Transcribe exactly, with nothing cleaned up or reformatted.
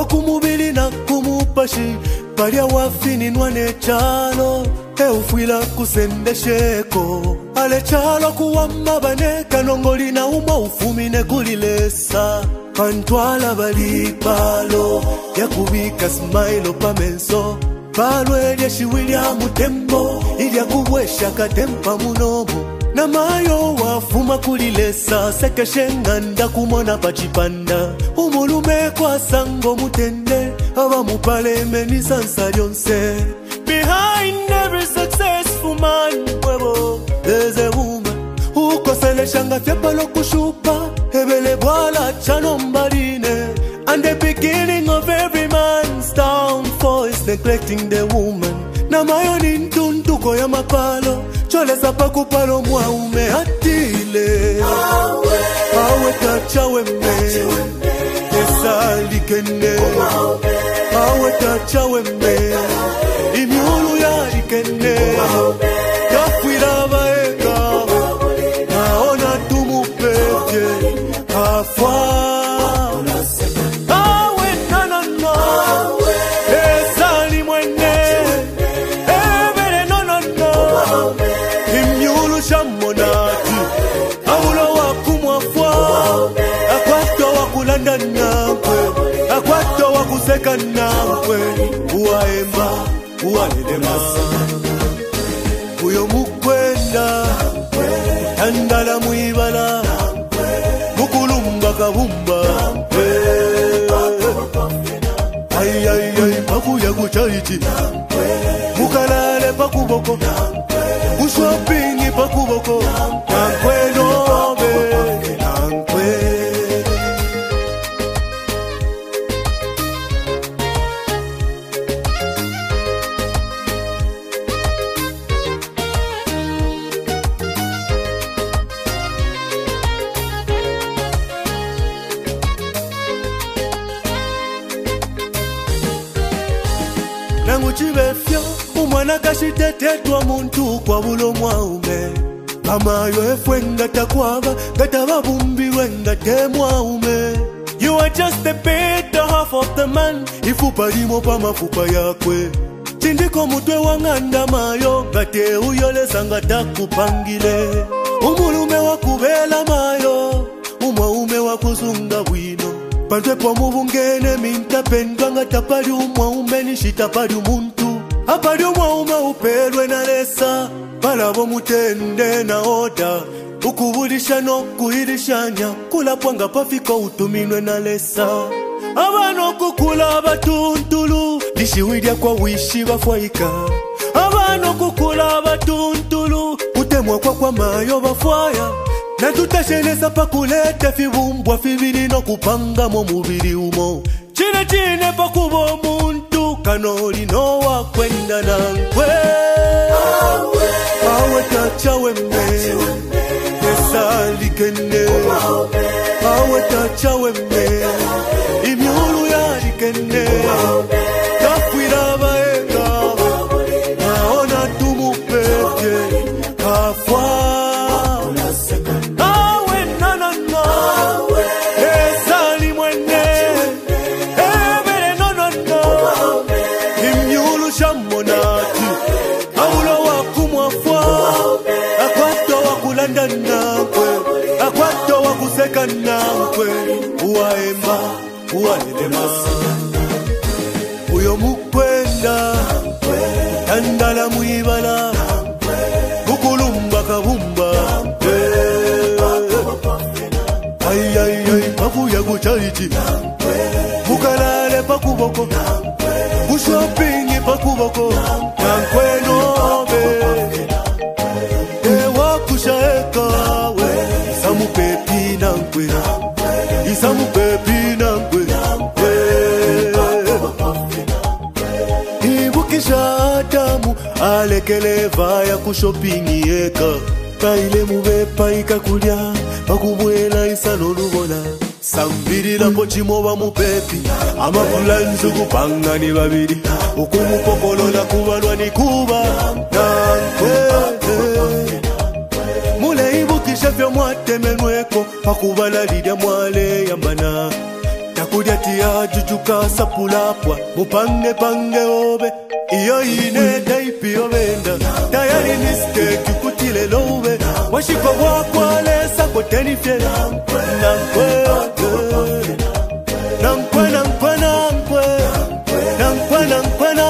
wakumubili na kumupashi palia wafini nwane chalo eufuila kusendesheko ale chalo kuwa mabane kanongoli na uma ufumine kulilesa pantwala balipalo ya kubika smile pamenso palo elia shiwilia mutembo ilia kubwesha katempa munomo na mayo wafuma kulilesa sekeshenga nda kumona pachipanda umulume kwa sango mutende aba mupale meni sansa lyonse. Behind every successful man webo there's a woman ukosele shanga fyapalo kushupa ebele bwala chano mbarine and the beginning of every man's downfall is neglecting the woman na mayo ni ntuntuko ya mapalo chole sapa kupalo mwa ume atile awe awe tachawe me esali kende awe tachawe me imiulu ya ikende kafuira baeka naona tumupeke kafwa awe nanana esali mwene ebele nanana imiulu shamonati aulo wakumwafwa akwato wakulanda nankwe akwato wakuseka nankwe uwaemba uwalelema uyo mukwenda andala muibala mukulumba kabumba ay ay ay pakuya kuchaiti mukalale pakuboko ushopping pakuboko nankwe nobe nankwe. Nangu chibefyo umwana kashitetetwa muntu kwa bulo mwaume mama yo efwenga takwaba gataba bumbirwe ngate mwaume. You are just a better half of the man ifupa limo pa mafupa yakwe chindiko mutwe wanganda mayo gate uyolesa ngata kupangile umulume wakubela mayo umwaume wakuzunga bwino pantwe kwa mubungene minta pendwa ngata pali umwaume nishita pali umuntu apali umwaume upelwe na lesa palabo mutende na oda ukubulisha no kuhilishanya kula pwanga pafiko utuminwe na lesa abano kukula batuntulu lishiwilya kwa wishi bafwaika abano kukula batuntulu utemwa kwa kwa mayo bafwaya na tutashelesa pakulete fibumbwa fibili no kupanga mo mubili umo chine chine pakubo muntu kanoli no wakwenda nankwe awe awe tachawe me esali kende awe tachawe me imiulu ya likende kafuira baeka naona tumupeke kafwa awe nanana esali mwene ebele nanana imiulu shamonati aulo wakumwafwa akwato wakulanda nankwe akwato wakuseka nankwe uwaemba uwalelema uyo mukwenda andala muibala mukulumba kabumba ay ay ay pakuya kuchaiti mukalale pakuboko ushopping pakuboko nankwe nobe ewa kushaeka we isamu pepi nankwe isamu pepi nankwe ibukisha Adamu alekele vaya kushopping yeka kaile mubepa ikakulya bakubwela isano lubona sambiri la pochimo ba mupepi amafulanzu kupanga ni babiri ukumupokolola kubalwa ni kuba nankwe mule ibukisha vya mwatemenweko pakubala lidia mwale yambana takudi Odiati ya jujuka sapulapwa mupange pange obe iyo ine taipi obenda tayari niske kikutile lobe washiko wakwale sako tenifye nankwe nankwe nankwe nankwe nankwe nankwe nankwe